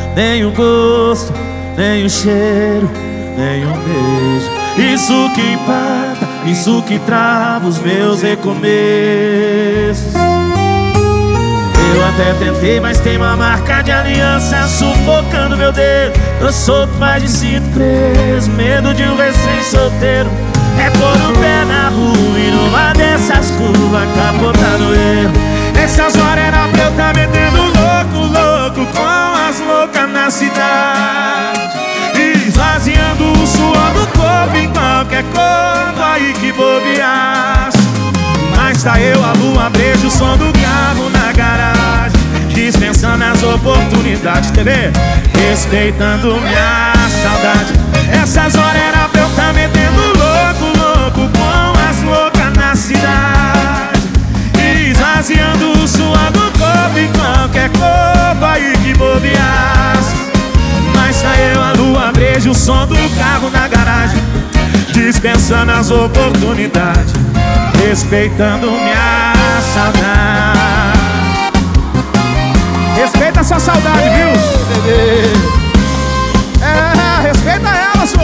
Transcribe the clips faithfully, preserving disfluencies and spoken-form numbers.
nem o gosto, nem o cheiro, nem um beijo. Isso que empata, isso que trava os meus recomeços. Eu até tentei, mas tem uma marca de aliança sufocando meu dedo. Tô solto, mas me sinto preso. Medo de um recém-solteiro é pôr o pé na rua e numa dessas curvas capotar no erro. Essas horas era pra eu tá metendo louco, louco com as loucas na cidade, esvaziando o suor do corpo em qualquer corpo aí que bobeasse. Mas tá eu, a lua, beijo, o som do carro na garagem, dispensando as oportunidades. T V, respeitando minha saudade. Essas horas era pra eu tá metendo louco, louco com as loucas na cidade, esvaziando o suor do corpo em qualquer corpo aí que bobeasse. Mas tá eu, a lua, beijo, o som do carro na garagem, dispensando as oportunidades, respeitando minha saudade. Respeita a sua saudade, viu, bebê? É, respeita ela, senhor.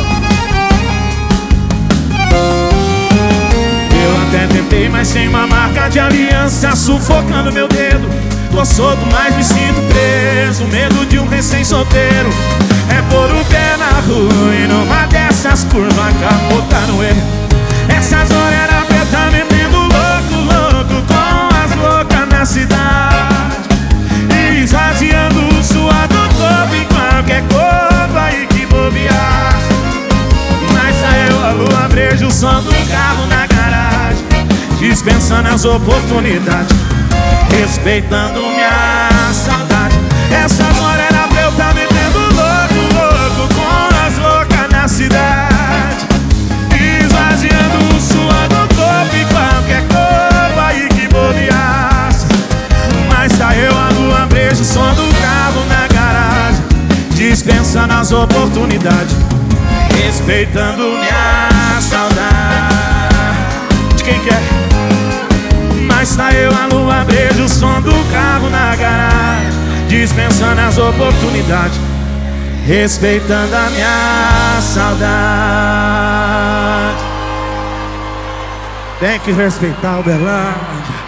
Eu até tentei, mas sem uma marca de aliança sufocando meu dedo. Tô solto, mas me sinto preso. Medo de um recém-solteiro é pôr o pé na rua e numa dessas curvas capotar no erro. Essas horas era pra eu tá metendo louco, louco com as loucas na cidade, esvaziando o suor do corpo em qualquer corpo aí que bobeasse. Mas saiu a lua, beijo, o som do carro na garagem, dispensando as oportunidades, respeitando minha saudade. Essas horas era pra eu tá metendo louco, louco com as loucas na cidade, esvaziando o suor do corpo em qualquer corpo aí que bobeasse. Mas saiu a lua, beijo, o som do carro na garagem, dispensando as oportunidades, respeitando minha saudade. De quem quer? Mas tá eu, a lua, beijo, o som do carro na garagem, dispensando as oportunidades, respeitando a minha saudade. Tem que respeitar o Uberlândia.